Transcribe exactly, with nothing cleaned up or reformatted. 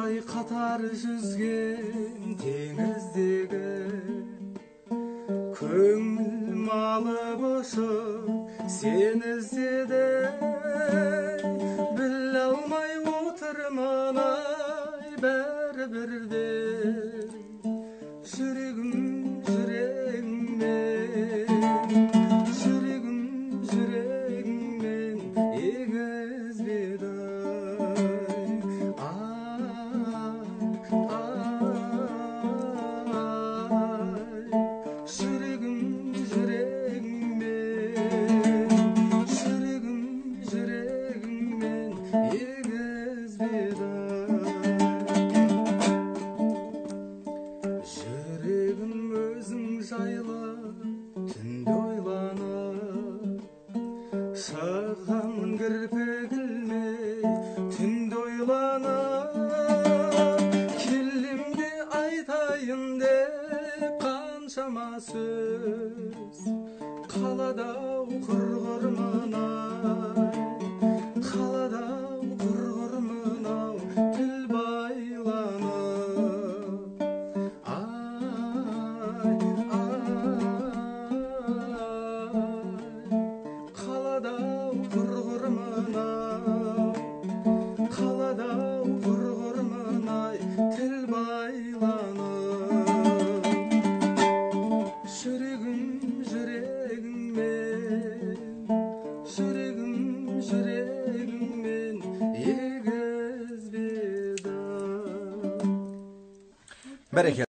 ай қатар жүзген теңіздегі көңіл малып ұшып сені іздеді, біле алмай отырмын ай бәрібірде жүрегім жүрегіммен жүрегім жүрегіммен егізбеді саған кірпік ілмей түнде ойланып келем де айтайын деп қаншама сөз қалада-ау құрғырмын-ай қалада-ау құрғырмын-ау тіл байланып ай қалада-ау құрғырмын-ау қалада-ау құрғырмын-ай тіл байланып жүрегім жүрегіммен жүрегім жүрегіммен егізбеді. Бәрекелді.